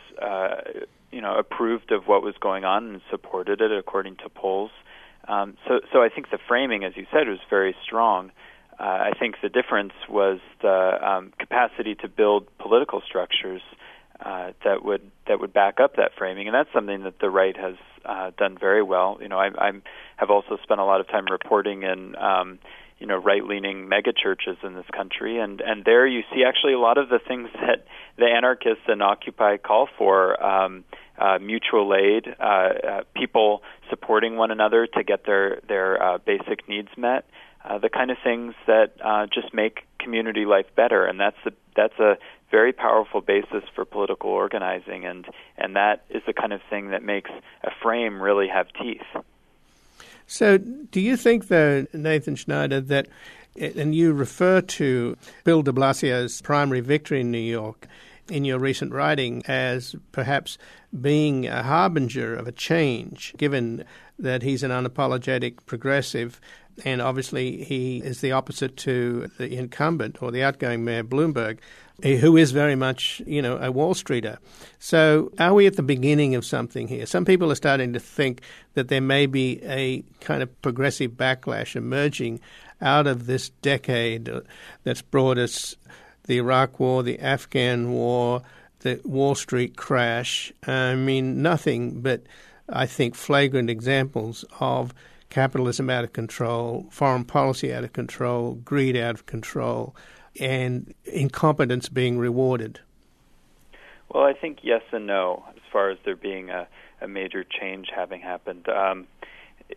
[SPEAKER 6] approved of what was going on and supported it, according to polls. So I think the framing, as you said, was very strong. I think the difference was the capacity to build political structures that would back up that framing, and that's something that the right has done very well. I have also spent a lot of time reporting in right-leaning megachurches in this country, and there you see actually a lot of the things that the anarchists and Occupy call for. Mutual aid, people supporting one another to get their basic needs met, the kind of things that just make community life better, and that's a very powerful basis for political organizing, and that is the kind of thing that makes a frame really have teeth.
[SPEAKER 1] So do you think, though, Nathan Schneider, that, and you refer to Bill de Blasio's primary victory in New York in your recent writing as perhaps being a harbinger of a change, given that he's an unapologetic progressive, and obviously he is the opposite to the incumbent or the outgoing mayor, Bloomberg, who is very much, a Wall Streeter. So are we at the beginning of something here? Some people are starting to think that there may be a kind of progressive backlash emerging out of this decade that's brought us the Iraq War, the Afghan War, the Wall Street crash. I mean, nothing but, I think, flagrant examples of capitalism out of control, foreign policy out of control, greed out of control, and incompetence being rewarded.
[SPEAKER 6] Well, I think yes and no, as far as there being a major change having happened.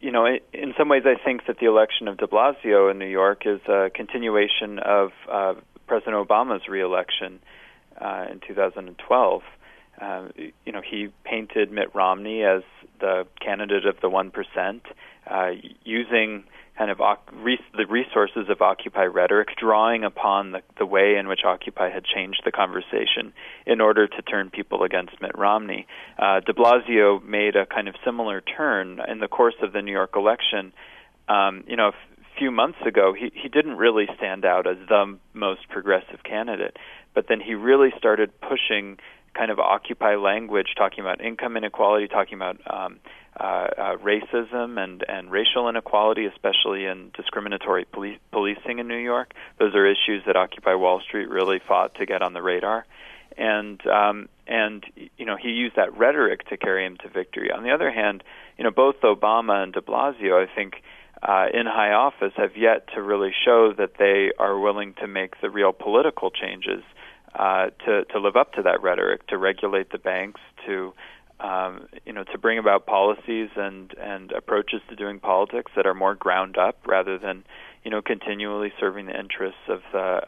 [SPEAKER 6] in some ways, I think that the election of de Blasio in New York is a continuation of President Obama's reelection in 2012. He painted Mitt Romney as the candidate of the 1%, using kind of the resources of Occupy rhetoric, drawing upon the way in which Occupy had changed the conversation in order to turn people against Mitt Romney. De Blasio made a kind of similar turn in the course of the New York election. A few months ago, he didn't really stand out as the most progressive candidate, but then he really started pushing kind of Occupy language, talking about income inequality, talking about racism and racial inequality, especially in discriminatory policing in New York. Those are issues that Occupy Wall Street really fought to get on the radar. And he used that rhetoric to carry him to victory. On the other hand, both Obama and de Blasio, I think, in high office have yet to really show that they are willing to make the real political changes to live up to that rhetoric, to regulate the banks, to bring about policies and approaches to doing politics that are more ground up rather than, continually serving the interests of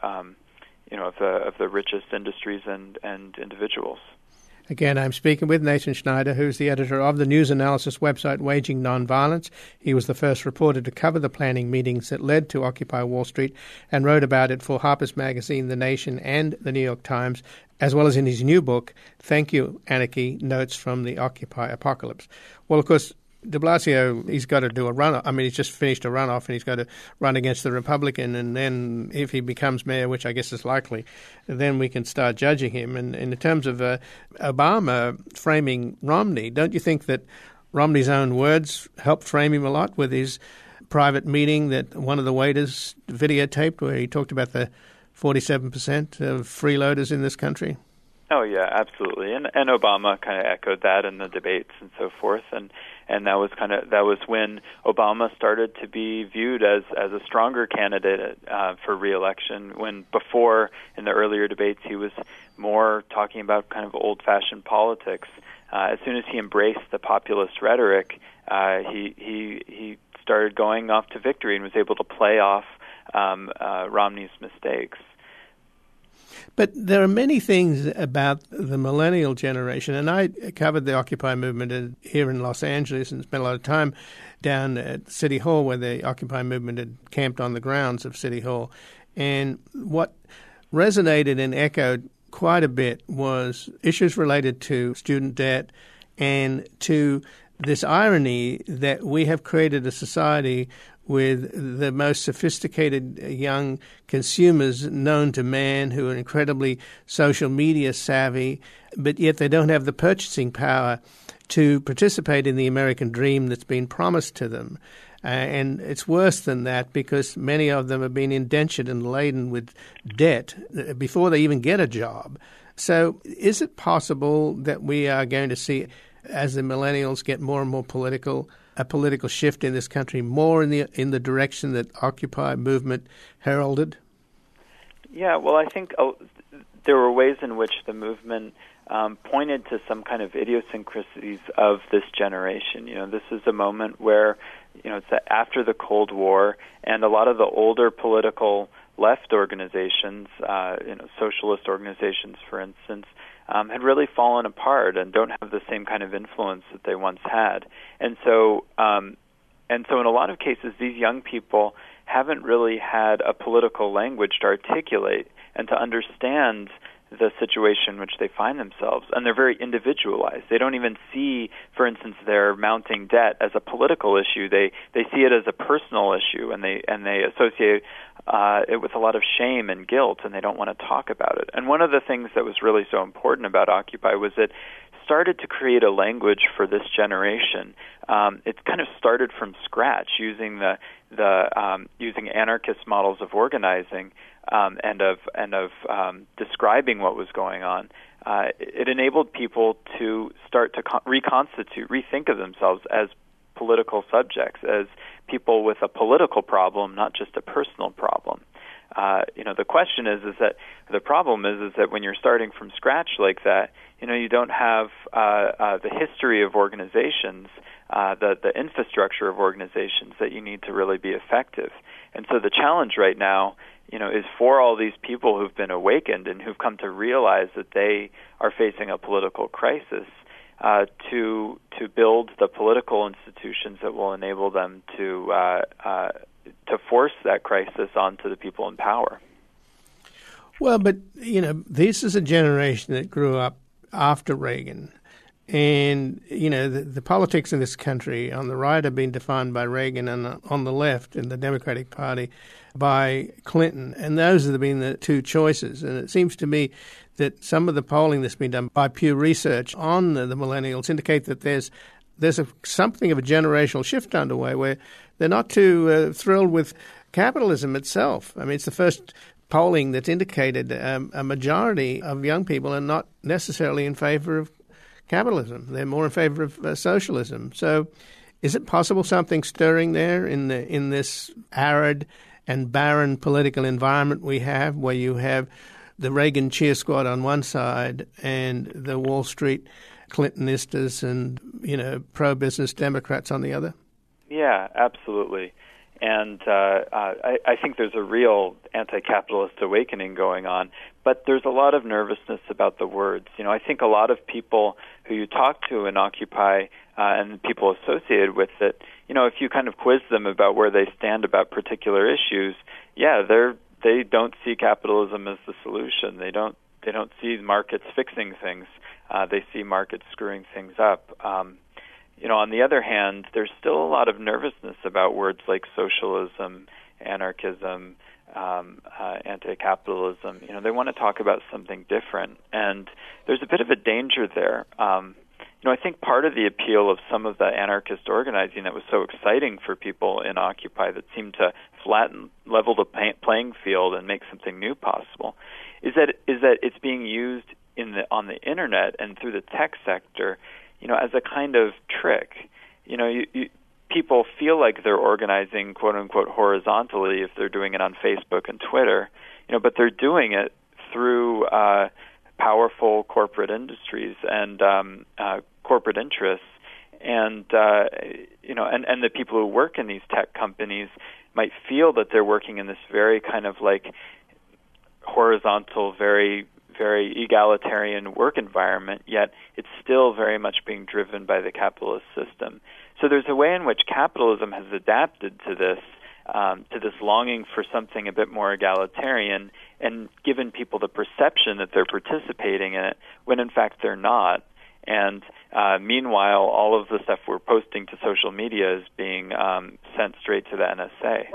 [SPEAKER 6] the richest industries and individuals.
[SPEAKER 1] Again, I'm speaking with Nathan Schneider, who's the editor of the news analysis website Waging Nonviolence. He was the first reporter to cover the planning meetings that led to Occupy Wall Street and wrote about it for Harper's Magazine, The Nation, and The New York Times, as well as in his new book, Thank You, Anarchy, Notes from the Occupy Apocalypse. Well, of course, de Blasio, he's got to do a runoff. I mean, he's just finished a runoff and he's got to run against the Republican. And then if he becomes mayor, which I guess is likely, then we can start judging him. And in terms of Obama framing Romney, don't you think that Romney's own words helped frame him a lot with his private meeting that one of the waiters videotaped where he talked about the 47% of freeloaders in this country?
[SPEAKER 6] Oh, yeah, absolutely. And Obama kind of echoed that in the debates and so forth. And that was when Obama started to be viewed as a stronger candidate for re-election, when before, in the earlier debates, he was more talking about kind of old-fashioned politics. As soon as he embraced the populist rhetoric, he started going off to victory and was able to play off Romney's mistakes.
[SPEAKER 1] But there are many things about the millennial generation, and I covered the Occupy movement here in Los Angeles and spent a lot of time down at City Hall where the Occupy movement had camped on the grounds of City Hall. And what resonated and echoed quite a bit was issues related to student debt and to this irony that we have created a society with the most sophisticated young consumers known to man who are incredibly social media savvy, but yet they don't have the purchasing power to participate in the American dream that's been promised to them. And it's worse than that because many of them have been indentured and laden with debt before they even get a job. So is it possible that we are going to see, as the millennials get more and more political, a political shift in this country more in the direction that Occupy movement heralded? Yeah,
[SPEAKER 6] well, I think there were ways in which the movement pointed to some kind of idiosyncrasies of this generation. This is a moment where, it's after the Cold War, and a lot of the older political left organizations, socialist organizations, for instance, had really fallen apart and don't have the same kind of influence that they once had. And so in a lot of cases, these young people haven't really had a political language to articulate and to understand the situation in which they find themselves. And they're very individualized. They don't even see, for instance, their mounting debt as a political issue. They see it as a personal issue, and they associate it with a lot of shame and guilt, and they don't want to talk about it. And one of the things that was really so important about Occupy was it started to create a language for this generation. It kind of started from scratch, using using anarchist models of organizing and of describing what was going on. It enabled people to start to rethink of themselves as political subjects, as people with a political problem, not just a personal problem. The question is that the problem is that when you're starting from scratch like that, you don't have the history of organizations, the infrastructure of organizations that you need to really be effective. And so the challenge right now, is for all these people who've been awakened and who've come to realize that they are facing a political crisis, to build the political institutions that will enable them to force that crisis onto the people in power.
[SPEAKER 1] Well, but, this is a generation that grew up after Reagan. And, the politics in this country on the right have been defined by Reagan, and on the left in the Democratic Party by Clinton. And those have been the two choices. And it seems to me that some of the polling that's been done by Pew Research on the millennials indicate that there's something of a generational shift underway where they're not too thrilled with capitalism itself. I mean, it's the first polling that's indicated a majority of young people are not necessarily in favor of capitalism. They're more in favor of socialism. So is it possible something stirring there in this arid and barren political environment we have, where you have the Reagan cheer squad on one side and the Wall Street Clintonistas and, pro-business Democrats on the other?
[SPEAKER 6] Yeah, absolutely. And I think there's a real anti-capitalist awakening going on, but there's a lot of nervousness about the words. I think a lot of people who you talk to in Occupy and people associated with it, if you kind of quiz them about where they stand about particular issues, they don't see capitalism as the solution. They don't see markets fixing things. They see markets screwing things up. On the other hand, there's still a lot of nervousness about words like socialism, anarchism, anti-capitalism. They want to talk about something different, and there's a bit of a danger there. I think part of the appeal of some of the anarchist organizing that was so exciting for people in Occupy, that seemed to level the playing field and make something new possible, is that it's being used on the internet and through the tech sector, as a kind of trick. People feel like they're organizing, quote unquote, horizontally if they're doing it on Facebook and Twitter, but they're doing it through powerful corporate industries and corporate interests, and and the people who work in these tech companies might feel that they're working in this very kind of like horizontal, very very egalitarian work environment, yet it's still very much being driven by the capitalist system. So there's a way in which capitalism has adapted to this longing for something a bit more egalitarian, and given people the perception that they're participating in it when in fact they're not. And meanwhile, all of the stuff we're posting to social media is being sent straight to the NSA.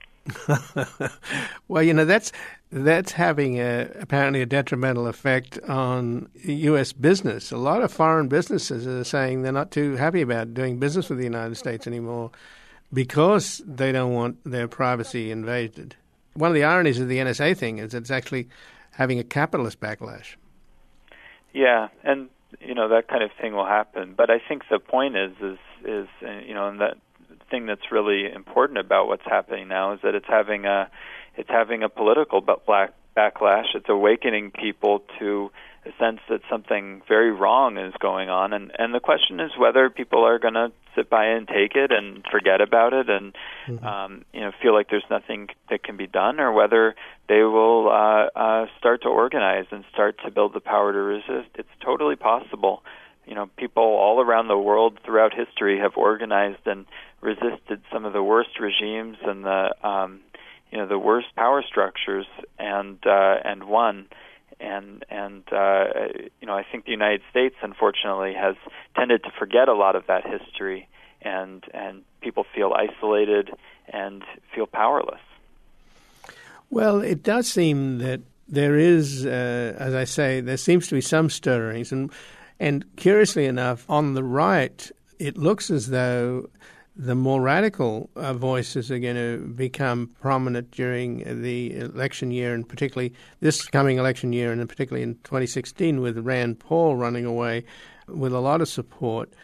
[SPEAKER 1] Well, that's having apparently a detrimental effect on U.S. business. A lot of foreign businesses are saying they're not too happy about doing business with the United States anymore because they don't want their privacy invaded. One of the ironies of the NSA thing is it's actually having a capitalist backlash. Yeah,
[SPEAKER 6] and that kind of thing will happen. But I think the point is and that thing that's really important about what's happening now is that it's having a political backlash. It's awakening people to a sense that something very wrong is going on, and the question is whether people are going to sit by and take it and forget about it and feel like there's nothing that can be done, or whether they will start to organize and start to build the power to resist. It's totally possible. People all around the world throughout history have organized and resisted some of the worst regimes and the worst power structures and won. And I think the United States, unfortunately, has tended to forget a lot of that history, and people feel isolated and feel powerless.
[SPEAKER 1] Well, it does seem that there is, as I say, there seems to be some stirrings, and curiously enough, on the right, it looks as though the more radical voices are going to become prominent during the election year, and particularly this coming election year, and particularly in 2016 with Rand Paul running away with a lot of support.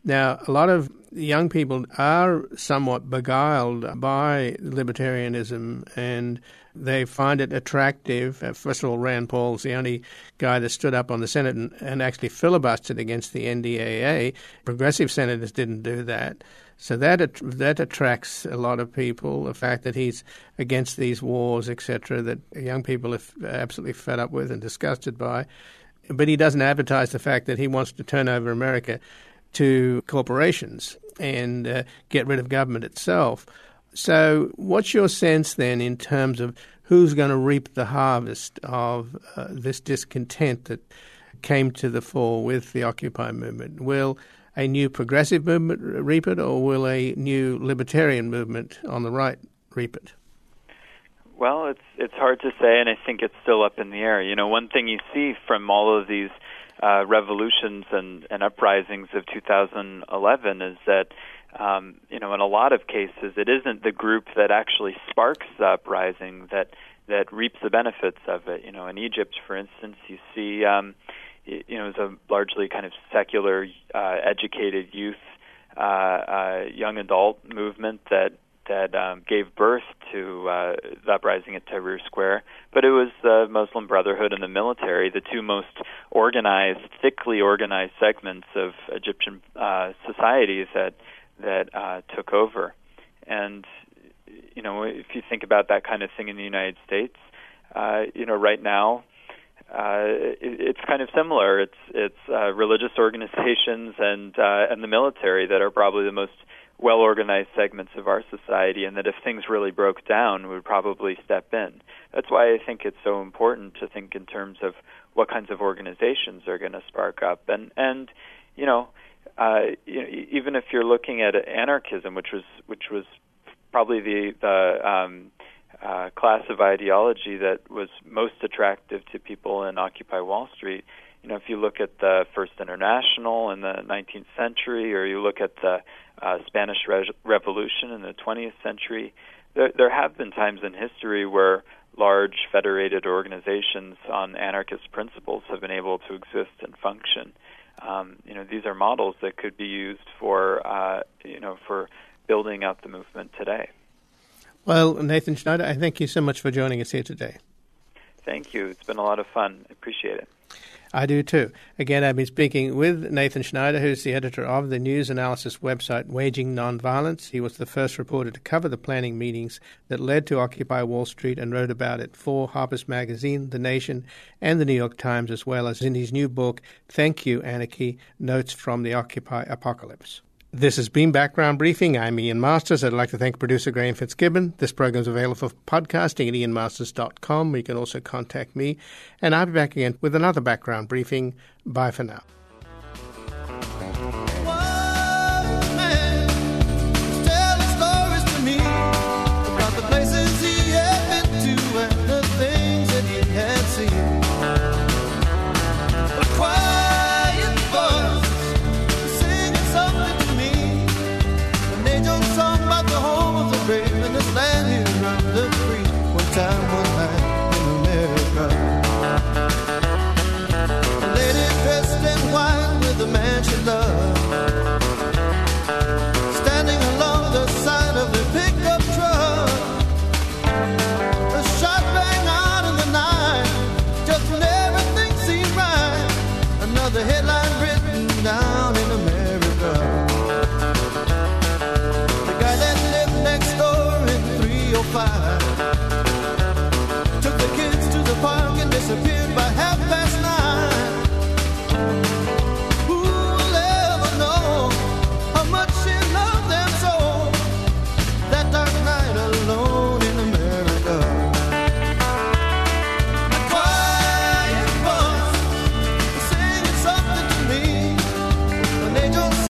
[SPEAKER 1] Now, a lot of young people are somewhat beguiled by libertarianism, and they find it attractive. First of all, Rand Paul's the only guy that stood up on the Senate and actually filibustered against the NDAA. Progressive senators didn't do that. So that attracts a lot of people, the fact that he's against these wars, etc., that young people are absolutely fed up with and disgusted by. But he doesn't advertise the fact that he wants to turn over America to corporations and get rid of government itself. So what's your sense then in terms of who's going to reap the harvest of this discontent that came to the fore with the Occupy movement? Will a new progressive movement reap it, or will a new libertarian movement on the right reap it?
[SPEAKER 6] Well, it's hard to say, and I think it's still up in the air. You know, one thing you see from all of these revolutions and uprisings of 2011 is that, in a lot of cases, it isn't the group that actually sparks the uprising that reaps the benefits of it. You know, in Egypt, for instance, you see, it's a largely kind of secular, educated youth, young adult movement that gave birth to the uprising at Tahrir Square. But it was the Muslim Brotherhood and the military, the two most organized, thickly organized segments of Egyptian societies that took over. And, if you think about that kind of thing in the United States, right now, it's kind of similar. It's religious organizations and the military that are probably the most well-organized segments of our society, and that if things really broke down, would probably step in. That's why I think it's so important to think in terms of what kinds of organizations are going to spark up. And even if you're looking at anarchism, which was probably the class of ideology that was most attractive to people in Occupy Wall Street. If you look at the First International in the 19th century, or you look at the Spanish Revolution in the 20th century, there have been times in history where large federated organizations on anarchist principles have been able to exist and function. These are models that could be used for building out the movement today.
[SPEAKER 1] Well, Nathan Schneider, I thank you so much for joining us here today.
[SPEAKER 6] Thank you. It's been a lot of fun. I appreciate it.
[SPEAKER 1] I do too. Again, I've been speaking with Nathan Schneider, who's the editor of the news analysis website Waging Nonviolence. He was the first reporter to cover the planning meetings that led to Occupy Wall Street and wrote about it for Harper's Magazine, The Nation, and the New York Times, as well as in his new book, Thank You, Anarchy, Notes from the Occupy Apocalypse. This has been Background Briefing. I'm Ian Masters. I'd like to thank producer Graham Fitzgibbon. This program is available for podcasting at ianmasters.com. You can also contact me. And I'll be back again with another Background Briefing. Bye for now.